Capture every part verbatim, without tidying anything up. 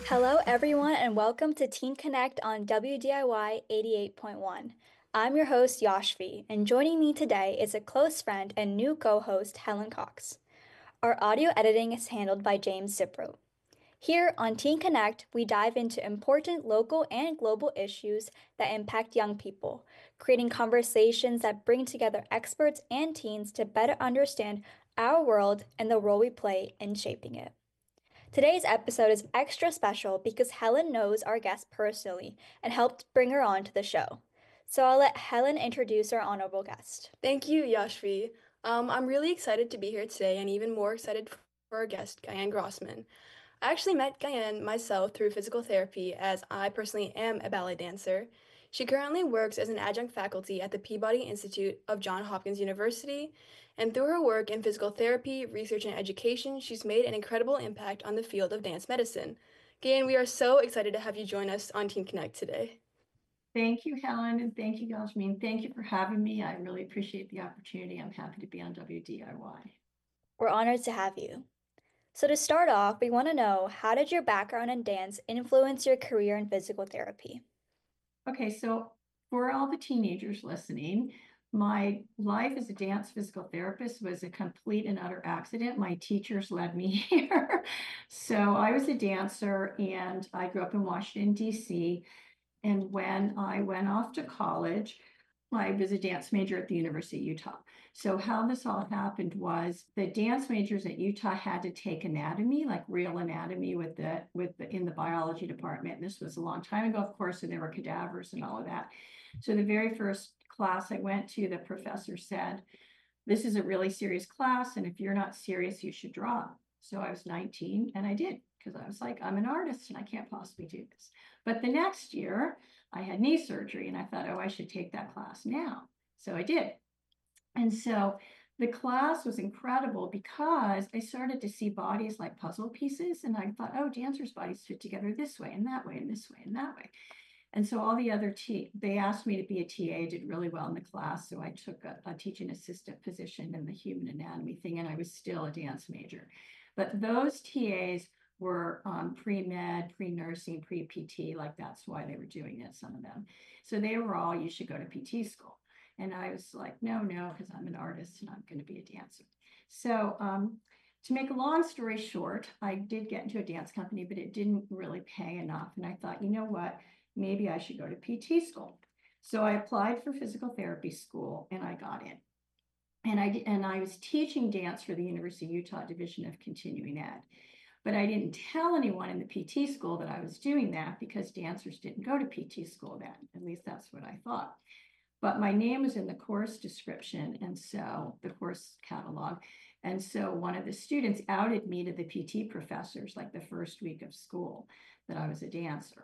Hello, everyone, and welcome to Teen Connect on W D I Y eighty-eight point one. I'm your host, Yashvi, and joining me today is a close friend and new co host, Helen Cox. Our audio editing is handled by James Cipro. Here on Teen Connect, we dive into important local and global issues that impact young people, creating conversations that bring together experts and teens to better understand our world and the role we play in shaping it. Today's episode is extra special because Helen knows our guest personally and helped bring her on to the show. So I'll let Helen introduce our honorable guest. Thank you, Yashvi. Um, I'm really excited to be here today and even more excited for our guest, Guyan Grossman. I actually met Guyan myself through physical therapy as I personally am a ballet dancer. She currently works as an adjunct faculty at the Peabody Institute of Johns Hopkins University, and through her work in physical therapy, research, and education, she's made an incredible impact on the field of dance medicine. Guyan, we are so excited to have you join us on Teen Connect today. Thank you, Helen, and thank you, Yasmin. Thank you for having me. I really appreciate the opportunity. I'm happy to be on W D I Y. We're honored to have you. So to start off, we want to know, how did your background in dance influence your career in physical therapy? Okay, so for all the teenagers listening, my life as a dance physical therapist was a complete and utter accident. My teachers led me here. So I was a dancer and I grew up in Washington, D C. And when I went off to college, I was a dance major at the University of Utah. So how this all happened was the dance majors at Utah had to take anatomy, like real anatomy with the with the in the biology department. And this was a long time ago, of course, and there were cadavers and all of that. So the very first class I went to, the professor said, "This is a really serious class, and if you're not serious, you should drop." So I was nineteen and I did, because I was like, I'm an artist and I can't possibly do this. But the next year, I had knee surgery and I thought, oh, I should take that class now. So I did. And so the class was incredible because I started to see bodies like puzzle pieces. And I thought, oh, dancers' bodies fit together this way and that way and this way and that way. And so all the other T, they asked me to be a T A, did really well in the class. So I took a, a teaching assistant position in the human anatomy thing, and I was still a dance major. But those T As were um, pre-med, pre-nursing, pre-P T, like that's why they were doing it, some of them. So they were all, you should go to P T school. And I was like, no, no, because I'm an artist and I'm going to be a dancer. So um, to make a long story short, I did get into a dance company, but it didn't really pay enough. And I thought, you know what? Maybe I should go to P T school. So I applied for physical therapy school and I got in. And I and I was teaching dance for the University of Utah Division of Continuing Ed. But I didn't tell anyone in the P T school that I was doing that because dancers didn't go to P T school then. At least that's what I thought. But my name was in the course description, and so the course catalog. And so one of the students outed me to the P T professors like the first week of school that I was a dancer.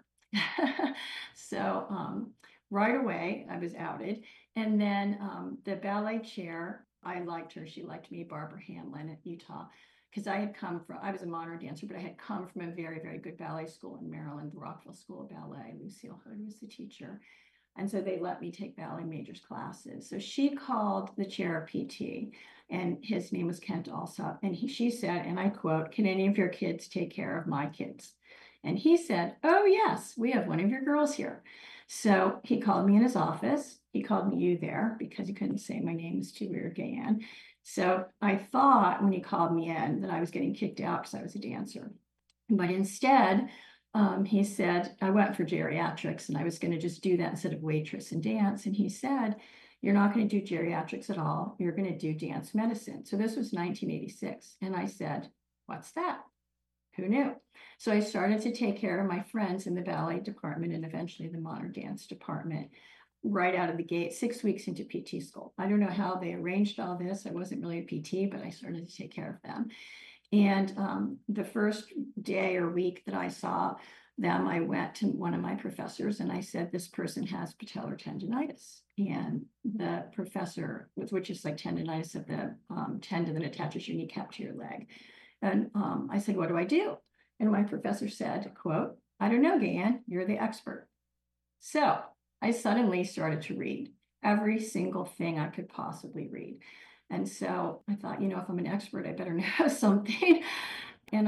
So um, right away, I was outed. And then um, the ballet chair, I liked her. She liked me, Barbara Hanlon at Utah, because I had come from, I was a modern dancer, but I had come from a very, very good ballet school in Maryland, the Rockville School of Ballet. Lucille Hood was the teacher. And so they let me take ballet majors classes. So she called the chair of P T, and his name was Kent Alsop. And he, she said, and I quote, "Can any of your kids take care of my kids?" And he said, "Oh, yes, we have one of your girls here." So he called me in his office. He called me you there because he couldn't say my name was too weird, Gayan. So I thought when he called me in that I was getting kicked out because I was a dancer. But instead, um, he said, I went for geriatrics and I was going to just do that instead of waitress and dance. And he said, "You're not going to do geriatrics at all. You're going to do dance medicine." So this was nineteen eighty-six. And I said, "What's that?" Who knew? So I started to take care of my friends in the ballet department and eventually the modern dance department right out of the gate, six weeks into P T school. I don't know how they arranged all this. I wasn't really a P T, but I started to take care of them. And um, the first day or week that I saw them, I went to one of my professors and I said, "This person has patellar tendonitis." And the professor, which is like tendonitis of the um, tendon that attaches your kneecap to your leg. And um, I said, "What do I do?" And my professor said, quote, "I don't know, Gayan, you're the expert." So I suddenly started to read every single thing I could possibly read. And so I thought, you know, if I'm an expert, I better know something. And I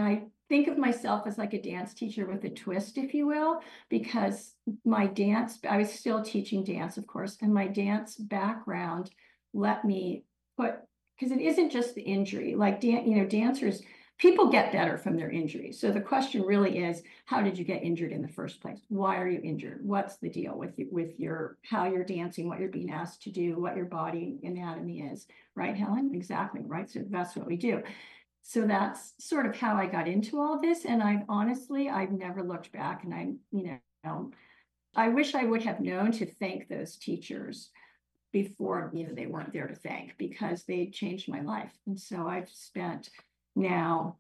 think of myself as like a dance teacher with a twist, if you will, because my dance, I was still teaching dance, of course, and my dance background let me put, because it isn't just the injury, like, dan- you know, dancers, people get better from their injuries. So the question really is, how did you get injured in the first place? Why are you injured? What's the deal with you, with your, how you're dancing, what you're being asked to do, what your body anatomy is, right, Helen? Exactly, right? So that's what we do. So that's sort of how I got into all this. And I've honestly, I've never looked back, and I, you know, I wish I would have known to thank those teachers before, you know, they weren't there to thank, because they changed my life. And so I've spent now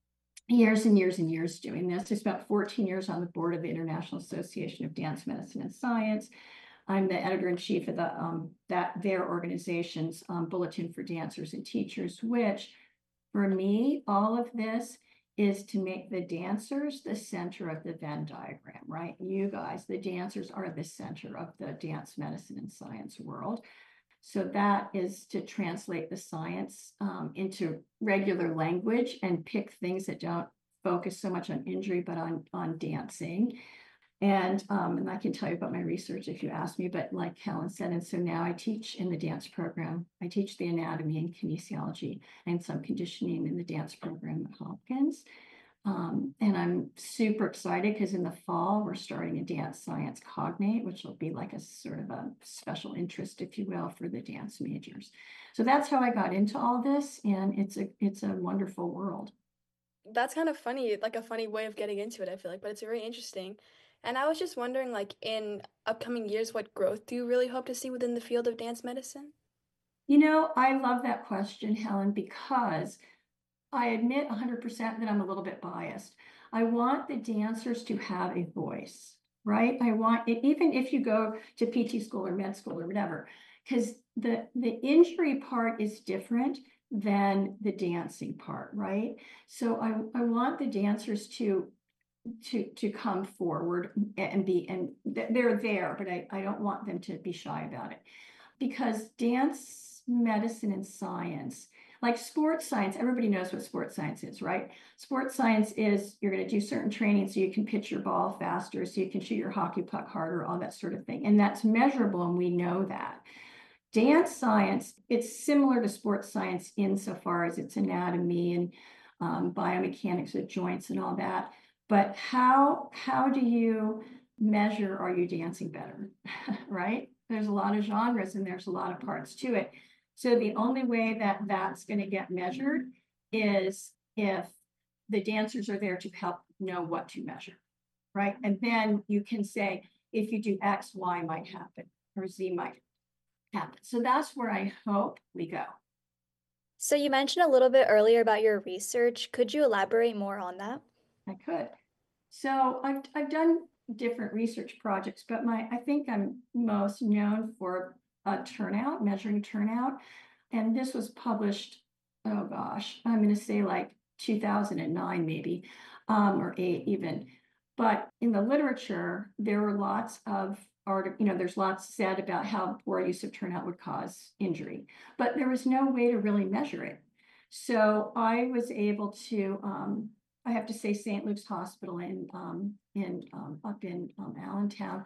years and years and years doing this. I spent fourteen years on the board of the International Association of Dance Medicine and Science. I'm the editor-in-chief of the um, that their organization's um, Bulletin for Dancers and Teachers, which for me, all of this is to make the dancers the center of the Venn diagram, right? You guys, the dancers, are the center of the dance medicine and science world. So that is to translate the science um, into regular language and pick things that don't focus so much on injury, but on, on dancing. And, um, and I can tell you about my research if you ask me, but like Helen said, and so now I teach in the dance program. I teach the anatomy and kinesiology and some conditioning in the dance program at Hopkins. Um, and I'm super excited because in the fall, we're starting a dance science cognate, which will be like a sort of a special interest, if you will, for the dance majors. So that's how I got into all this. And it's a, it's a wonderful world. That's kind of funny, like a funny way of getting into it, I feel like, but it's very interesting. And I was just wondering, like, in upcoming years, what growth do you really hope to see within the field of dance medicine? You know, I love that question, Helen, because I admit one hundred percent that I'm a little bit biased. I want the dancers to have a voice, right? I want it, even if you go to P T school or med school or whatever, because the, the injury part is different than the dancing part, right? So I, I want the dancers to to to come forward and be, and they're there, but I, I don't want them to be shy about it, because dance medicine and science, like sports science, everybody knows what sports science is, right? Sports science is you're going to do certain training so you can pitch your ball faster, so you can shoot your hockey puck harder, all that sort of thing. And that's measurable, and we know that. Dance science, it's similar to sports science insofar as its anatomy and um, biomechanics of joints and all that. But how, how do you measure, are you dancing better, right? There's a lot of genres and there's a lot of parts to it. So the only way that that's going to get measured is if the dancers are there to help know what to measure, right? And then you can say, if you do X, Y might happen, or Z might happen. So that's where I hope we go. So you mentioned a little bit earlier about your research. Could you elaborate more on that? I could. So I've, I've done different research projects, but my, I think I'm most known for a turnout, measuring turnout. And this was published, oh gosh, I'm going to say like two thousand nine maybe, um, or eight even. But in the literature, there were lots of art, you know, there's lots said about how poor use of turnout would cause injury, but there was no way to really measure it. So I was able to, um, I have to say Saint Luke's Hospital in, um, in um, up in um, Allentown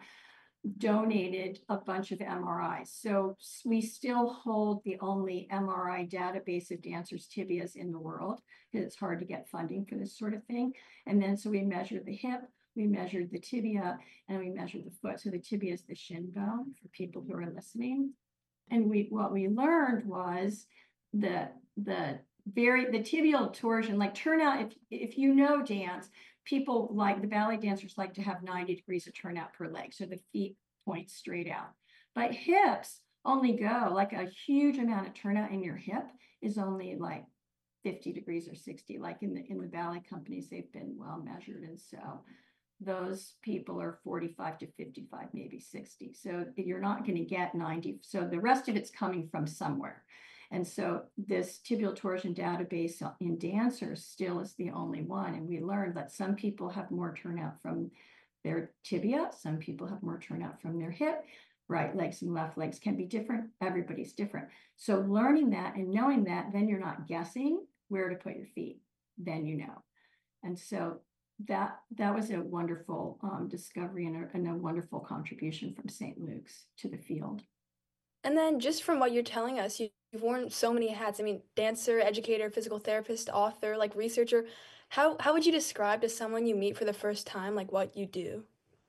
donated a bunch of M R Is. So we still hold the only M R I database of dancers' tibias in the world, because it's hard to get funding for this sort of thing. And then so we measured the hip, we measured the tibia, and we measured the foot. So the tibia is the shin bone for people who are listening. And we what we learned was the the very the tibial torsion, like turnout, if if you know dance, people like the ballet dancers like to have ninety degrees of turnout per leg, so the feet point straight out. But hips only go, like a huge amount of turnout in your hip is only like fifty degrees or sixty. Like in the in the ballet companies, they've been well measured, and so those people are forty-five to fifty-five, maybe sixty. So you're not going to get ninety. So the rest of it's coming from somewhere. And so this tibial torsion database in dancers still is the only one. And we learned that some people have more turnout from their tibia. Some people have more turnout from their hip. Right legs and left legs can be different. Everybody's different. So learning that and knowing that, then you're not guessing where to put your feet. Then you know. And so that that was a wonderful um, discovery and a, and a wonderful contribution from Saint Luke's to the field. And then just from what you're telling us, you, you've worn so many hats. I mean, dancer, educator, physical therapist, author, like researcher. How how would you describe to someone you meet for the first time, like what you do?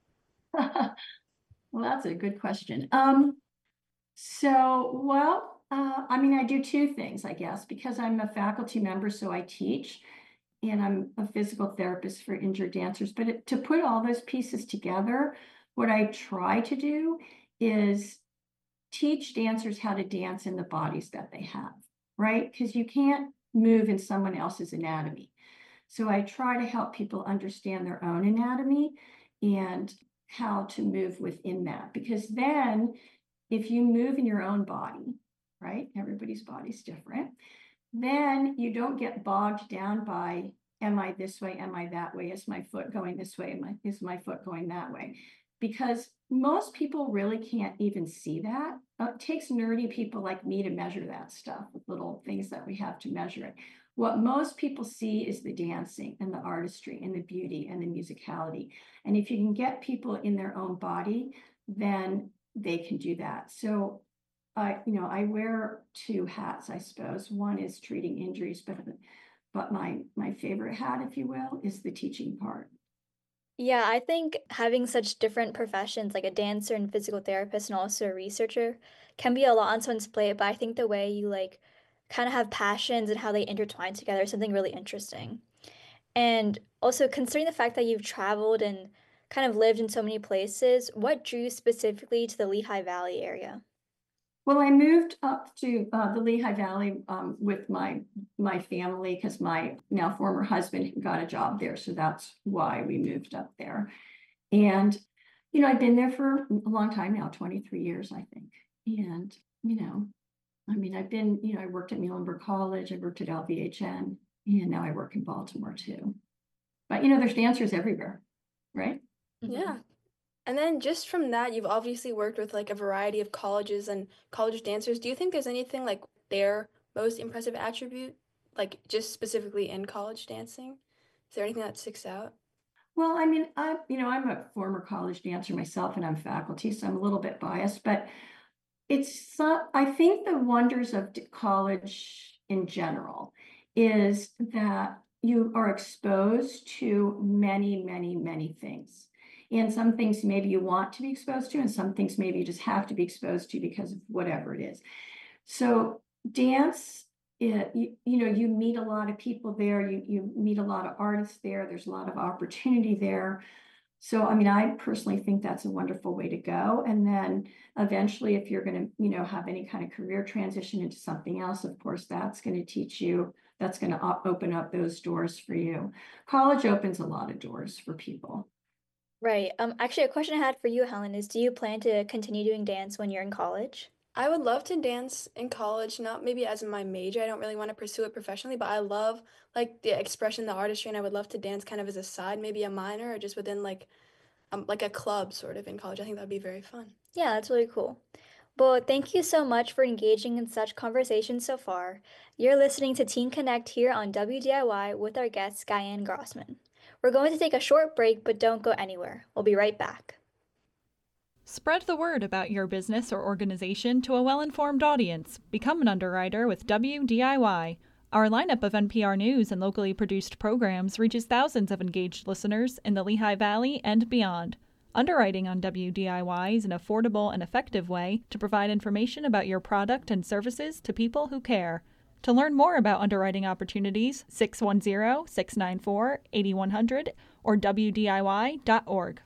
Well, that's a good question. Um, so, well, uh, I mean, I do two things, I guess, because I'm a faculty member, so I teach, and I'm a physical therapist for injured dancers. But it, to put all those pieces together, what I try to do is teach dancers how to dance in the bodies that they have, right? Because you can't move in someone else's anatomy. So I try to help people understand their own anatomy and how to move within that. Because then if you move in your own body, right? Everybody's body's different. Then you don't get bogged down by, am I this way? Am I that way? Is my foot going this way? Am I, is my foot going that way? Because most people really can't even see that. It takes nerdy people like me to measure that stuff with little things that we have to measure it. What most people see is the dancing and the artistry and the beauty and the musicality. And if you can get people in their own body, then they can do that. So, uh, you know, I wear two hats, I suppose. One is treating injuries, but but my my favorite hat, if you will, is the teaching part. Yeah, I think having such different professions, like a dancer and physical therapist and also a researcher, can be a lot on someone's plate, but I think the way you like kind of have passions and how they intertwine together is something really interesting. And also considering the fact that you've traveled and kind of lived in so many places, what drew you specifically to the Lehigh Valley area? Well, I moved up to uh, the Lehigh Valley um, with my my family because my now former husband got a job there, so that's why we moved up there. And you know, I've been there for a long time now, twenty-three years, I think. And you know, I mean, I've been, you know, I worked at Muhlenberg College, I worked at L V H N, and now I work in Baltimore too. But you know, there's dancers everywhere, right? Yeah. And then just from that, you've obviously worked with like a variety of colleges and college dancers. Do you think there's anything like their most impressive attribute, like just specifically in college dancing? Is there anything that sticks out? Well, I mean, I, you know, I'm a former college dancer myself and I'm faculty, so I'm a little bit biased, but it's, uh, I think the wonders of d- college in general is that you are exposed to many, many, many things. And some things maybe you want to be exposed to, and some things maybe you just have to be exposed to because of whatever it is. So dance, it, you, you know, you meet a lot of people there, you, you meet a lot of artists there, there's a lot of opportunity there. So, I mean, I personally think that's a wonderful way to go. And then eventually, if you're going to, you know, have any kind of career transition into something else, of course, that's going to teach you, that's going to open up those doors for you. College opens a lot of doors for people. Right. Um, actually, a question I had for you, Helen, is do you plan to continue doing dance when you're in college? I would love to dance in college, not maybe as my major. I don't really want to pursue it professionally, but I love like the expression, the artistry, and I would love to dance kind of as a side, maybe a minor or just within like um like a club sort of in college. I think that'd be very fun. Yeah, that's really cool. Well, thank you so much for engaging in such conversation so far. You're listening to Teen Connect here on W D I Y with our guest, Guyan Grossman. We're going to take a short break, but don't go anywhere. We'll be right back. Spread the word about your business or organization to a well-informed audience. Become an underwriter with W D I Y. Our lineup of N P R News and locally produced programs reaches thousands of engaged listeners in the Lehigh Valley and beyond. Underwriting on W D I Y is an affordable and effective way to provide information about your product and services to people who care. To learn more about underwriting opportunities, six one zero, six nine four, eight one zero zero or W D I Y dot org.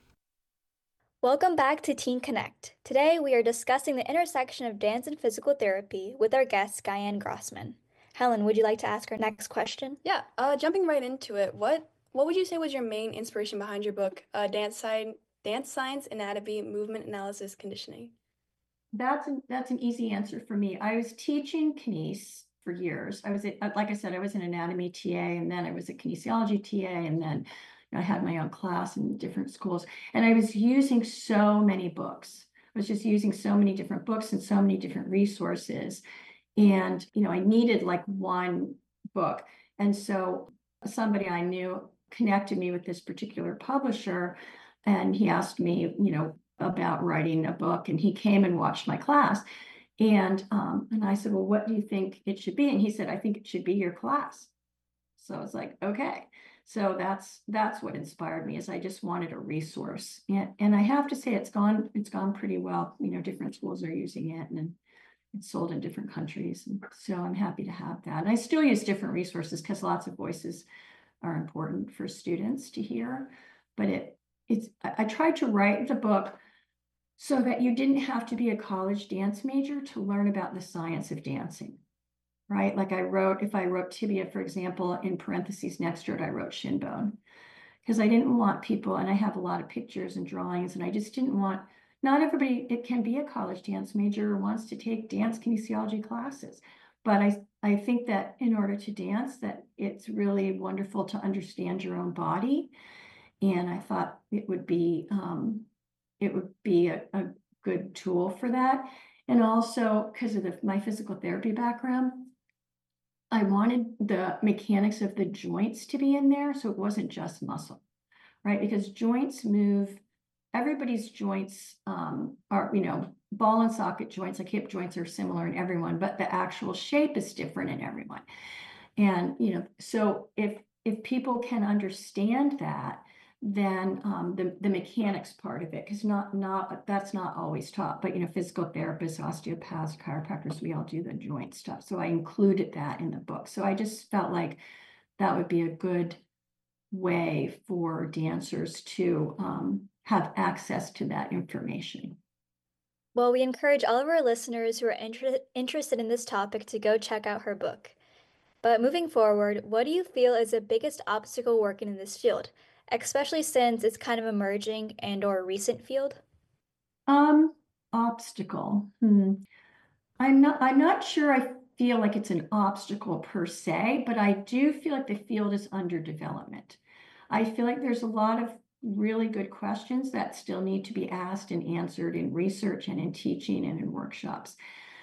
Welcome back to Teen Connect. Today we are discussing the intersection of dance and physical therapy with our guest, Guyan Grossman. Helen, would you like to ask our next question? Yeah, uh, jumping right into it, what what would you say was your main inspiration behind your book, uh, Dance Science, Dance Science, Anatomy, Movement Analysis, Conditioning? That's an, that's an easy answer for me. I was teaching kines for years. I was, a, like I said, I was an anatomy T A, and then I was a kinesiology T A, and then I had my own class in different schools. And I was using so many books. I was just using so many different books and so many different resources. And, you know, I needed like one book. And so somebody I knew connected me with this particular publisher, and he asked me, you know, about writing a book, and he came and watched my class. And, um, and I said, well, what do you think it should be? And he said, I think it should be your class. So I was like, okay. So that's, that's what inspired me, is I just wanted a resource. And, and I have to say it's gone, it's gone pretty well. You know, different schools are using it, and it's sold in different countries. And so I'm happy to have that. And I still use different resources because lots of voices are important for students to hear. But it, it's, I, I tried to write the book so that you didn't have to be a college dance major to learn about the science of dancing, right? Like I wrote, if I wrote tibia, for example, in parentheses next to it, I wrote shin bone, because I didn't want people, and I have a lot of pictures and drawings, and I just didn't want, not everybody, it can be a college dance major or wants to take dance kinesiology classes. But I, I think that in order to dance, that it's really wonderful to understand your own body. And I thought it would be, um, it would be a, a good tool for that. And also because of the, my physical therapy background, I wanted the mechanics of the joints to be in there. So it wasn't just muscle, right? Because joints move, everybody's joints um, are, you know, ball and socket joints, like hip joints are similar in everyone, but the actual shape is different in everyone. And, you know, so if, if people can understand that, then um, the, the mechanics part of it, because not, not, that's not always taught, but, you know, physical therapists, osteopaths, chiropractors, we all do the joint stuff. So I included that in the book. So I just felt like that would be a good way for dancers to um, have access to that information. Well, we encourage all of our listeners who are inter- interested in this topic to go check out her book. But moving forward, what do you feel is the biggest obstacle working in this field, especially since it's kind of emerging and or a recent field? Um, obstacle. Hmm. I'm not, I'm not sure I feel like it's an obstacle per se, but I do feel like the field is under development. I feel like there's a lot of really good questions that still need to be asked and answered in research and in teaching and in workshops.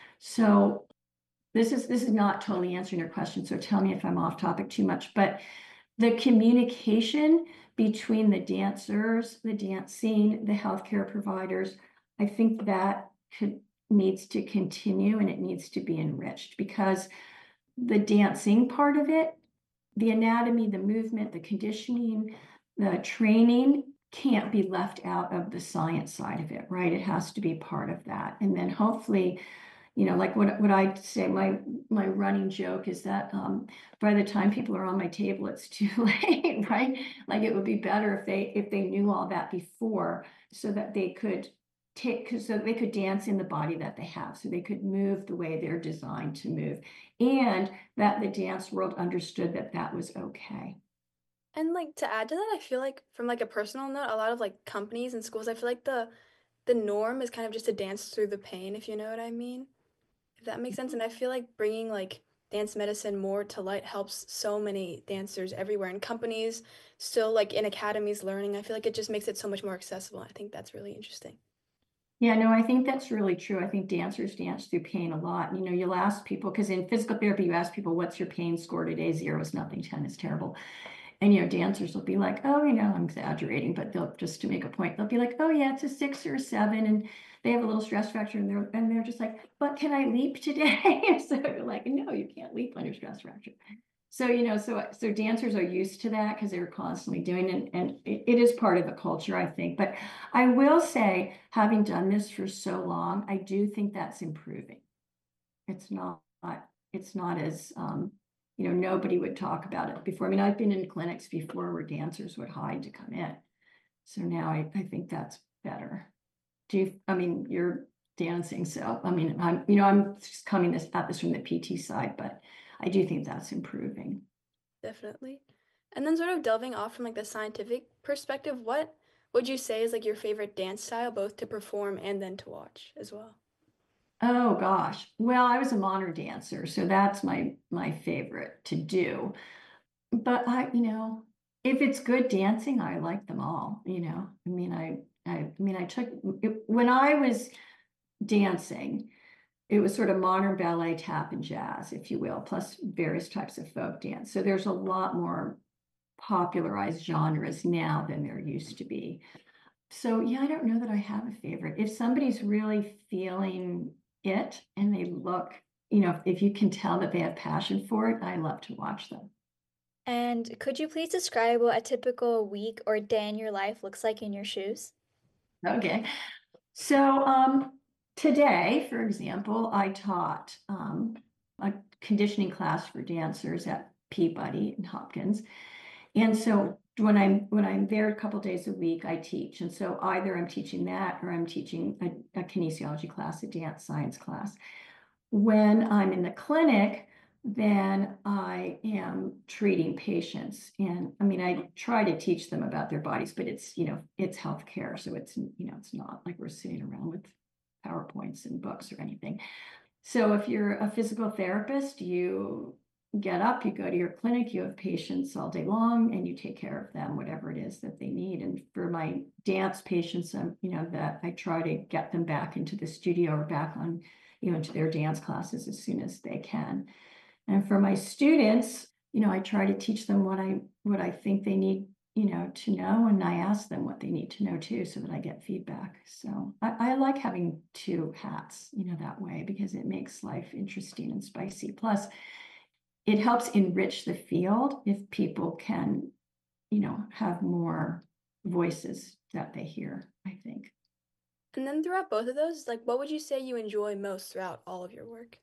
So this is, this is not totally answering your question, so tell me if I'm off topic too much, but the communication between the dancers, the dance scene, the healthcare providers, I think that could needs to continue, and it needs to be enriched, because the dancing part of it, the anatomy, the movement, the conditioning, the training can't be left out of the science side of it, right? It has to be part of that. And then hopefully, you know, like what, what I say, my, my running joke is that um, by the time people are on my table, it's too late, right? Like it would be better if they, if they knew all that before, so that they could take, so they could dance in the body that they have, so they could move the way they're designed to move, and that the dance world understood that that was okay. And like to add to that, I feel like from like a personal note, a lot of like companies and schools, I feel like the the norm is kind of just to dance through the pain, if you know what I mean. If that makes sense. And I feel like bringing like dance medicine more to light helps so many dancers everywhere, and companies still like in academies learning. I feel like it just makes it so much more accessible. I think that's really interesting. Yeah, no, I think that's really true. I think dancers dance through pain a lot. You know, you'll ask people, because in physical therapy, you ask people, what's your pain score today? Zero is nothing, ten is terrible. And, you know, dancers will be like, oh, you know, I'm exaggerating, but they'll, just to make a point, they'll be like, oh yeah, it's a six or a seven. And they have a little stress fracture, and they're, and they're just like, but can I leap today? So you're like, no, you can't leap under stress fracture. So, you know, so, so dancers are used to that because they're constantly doing it, and it, it is part of the culture, I think. But I will say, having done this for so long, I do think that's improving. It's not, it's not as, um, you know, nobody would talk about it before. I mean, I've been in clinics before where dancers would hide to come in. So now I, I think that's better. Do you, I mean, you're dancing, so, I mean, I'm, you know, I'm just coming this at this from the P T side, but I do think that's improving. Definitely. And then sort of delving off from like the scientific perspective, what would you say is like your favorite dance style, both to perform and then to watch as well? Oh gosh. Well, I was a modern dancer, so that's my my favorite to do. But I, you know, if it's good dancing, I like them all, you know. I mean, I I, I mean, I took it, when I was dancing, it was sort of modern ballet, tap, and jazz, if you will, plus various types of folk dance. So there's a lot more popularized genres now than there used to be. So yeah, I don't know that I have a favorite. If somebody's really feeling it and they look, you know, if, if you can tell that they have passion for it, I love to watch them. And could you please describe what a typical week or day in your life looks like in your shoes? Okay. So um, today, for example, I taught um, a conditioning class for dancers at Peabody and Hopkins. And so when I'm when I'm there a couple days a week, I teach. And so either I'm teaching that or I'm teaching a, a kinesiology class, a dance science class. When I'm in the clinic, then I am treating patients. And I mean, I try to teach them about their bodies, but it's, you know, it's healthcare. So it's, you know, it's not like we're sitting around with PowerPoints and books or anything. So if you're a physical therapist, you get up, you go to your clinic, you have patients all day long, and you take care of them, whatever it is that they need. And for my dance patients, um, you know, that I try to get them back into the studio or back on, you know, into their dance classes as soon as they can. And for my students, you know, I try to teach them what I what I think they need, you know, to know, and I ask them what they need to know too, so that I get feedback. So I, I like having two hats, you know, that way, because it makes life interesting and spicy. Plus, it helps enrich the field if people can, you know, have more voices that they hear, I think. And then throughout both of those, like what would you say you enjoy most throughout all of your work?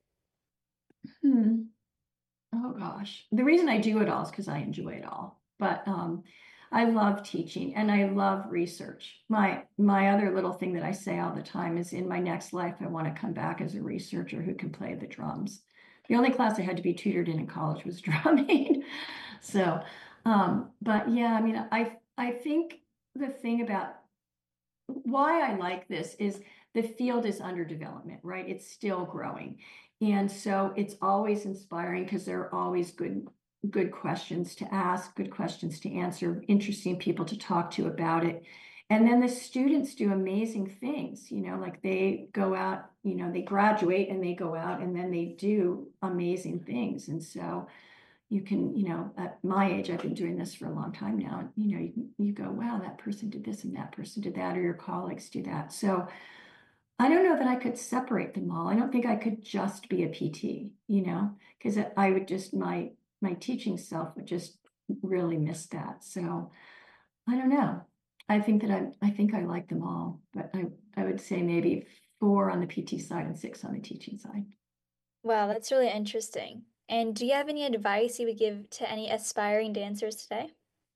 Hmm. Oh gosh. The reason I do it all is because I enjoy it all. But um, I love teaching and I love research. My my other little thing that I say all the time is in my next life, I want to come back as a researcher who can play the drums. The only class I had to be tutored in in college was drumming. So, um, but yeah, I mean, I I think the thing about why I like this is the field is under development, right? It's still growing. And so it's always inspiring because there are always good good questions to ask, good questions to answer, interesting people to talk to about it. And then the students do amazing things, you know, like they go out, you know, they graduate and they go out and then they do amazing things. And so you can, you know, at my age, I've been doing this for a long time now. And, you know, you, you go, wow, that person did this and that person did that, or your colleagues do that. So I don't know that I could separate them all. I don't think I could just be a P T, you know, because I would just, my, my teaching self would just really miss that. So I don't know. I think that I, I think I like them all, but I, I would say maybe four on the P T side and six on the teaching side. Wow, that's really interesting. And do you have any advice you would give to any aspiring dancers today?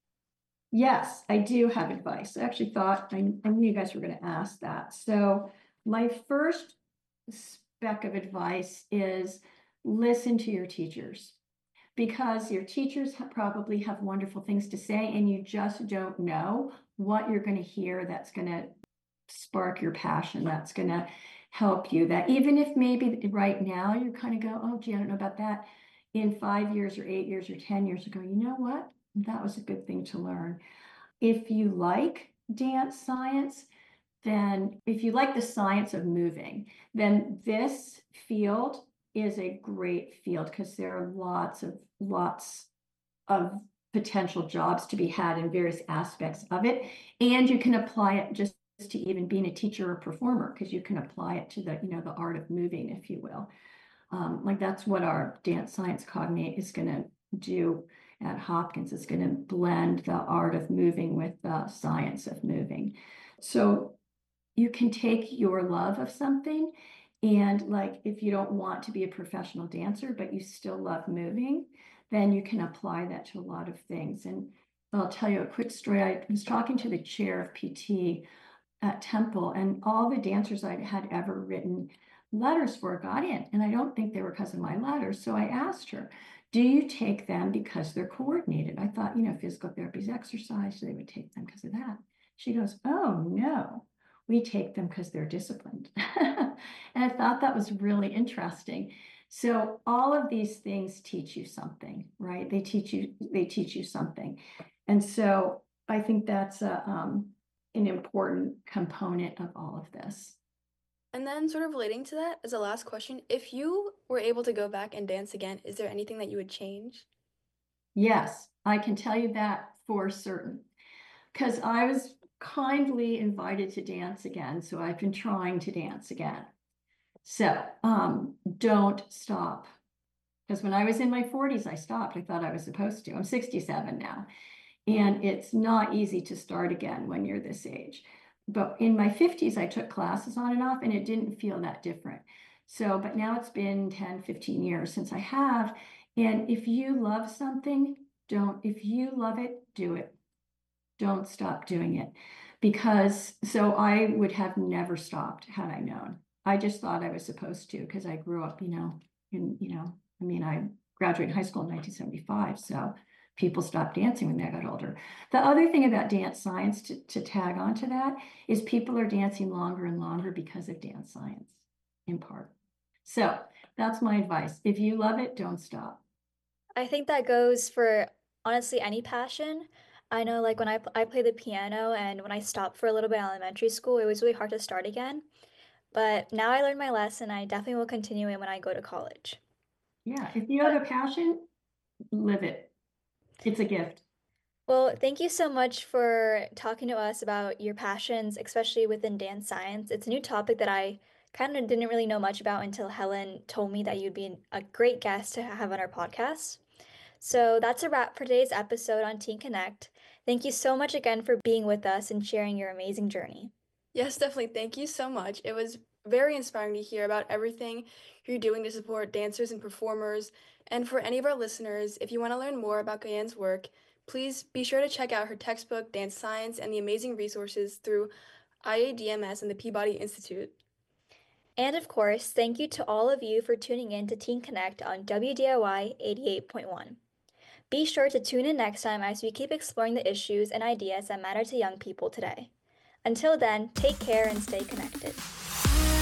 Yes, I do have advice. I actually thought, I, I knew you guys were going to ask that. So my first spec of advice is listen to your teachers, because your teachers ha- probably have wonderful things to say and you just don't know what you're going to hear that's going to spark your passion, that's going to help you. That even if maybe right now you're kind of go, oh gee, I don't know about that. In five years or eight years or ten years ago, you know what? That was a good thing to learn. If you like dance science, then if you like the science of moving, then this field is a great field because there are lots of lots of potential jobs to be had in various aspects of it. And you can apply it just to even being a teacher or performer, because you can apply it to the, you know, the art of moving, if you will. Um, like that's what our dance science cognate is going to do at Hopkins. It's going to blend the art of moving with the science of moving. So you can take your love of something and, like, if you don't want to be a professional dancer, but you still love moving, then you can apply that to a lot of things. And I'll tell you a quick story. I was talking to the chair of P T at Temple, and all the dancers I had ever written letters for got in. And I don't think they were because of my letters. So I asked her, do you take them because they're coordinated? I thought, you know, physical therapy is exercise, so they would take them because of that. She goes, oh, no, we take them because they're disciplined. And I thought that was really interesting. So all of these things teach you something, right? They teach you, they teach you something. And so I think that's a, um, an important component of all of this. And then sort of relating to that as a last question, if you were able to go back and dance again, is there anything that you would change? Yes, I can tell you that for certain. Because I was kindly invited to dance again, so I've been trying to dance again. So um, don't stop. Because when I was in my forties, I stopped. I thought I was supposed to. I'm sixty-seven now. And it's not easy to start again when you're this age. But in my fifties, I took classes on and off, and it didn't feel that different. So, but now it's been ten, fifteen years since I have. And if you love something, don't, if you love it, do it. Don't stop doing it. Because, so I would have never stopped had I known. I just thought I was supposed to, because I grew up, you know, in, you know, I mean, I graduated high school in nineteen seventy-five, so people stopped dancing when they got older. The other thing about dance science, to, to tag onto that, is people are dancing longer and longer because of dance science, in part. So that's my advice. If you love it, don't stop. I think that goes for honestly any passion. I know, like when I, I play the piano, and when I stopped for a little bit in elementary school, it was really hard to start again. But now I learned my lesson. I definitely will continue it when I go to college. Yeah, if you have a passion, live it. It's a gift. Well, thank you so much for talking to us about your passions, especially within dance science. It's a new topic that I kind of didn't really know much about until Helen told me that you'd be a great guest to have on our podcast. So that's a wrap for today's episode on Teen Connect. Thank you so much again for being with us and sharing your amazing journey. Yes, definitely. Thank you so much. It was very inspiring to hear about everything you're doing to support dancers and performers. And for any of our listeners, if you want to learn more about Gayanne's work, please be sure to check out her textbook, Dance Science, and the amazing resources through I A D M S and the Peabody Institute. And of course, thank you to all of you for tuning in to Teen Connect on W D I Y eighty-eight point one. Be sure to tune in next time as we keep exploring the issues and ideas that matter to young people today. Until then, take care and stay connected.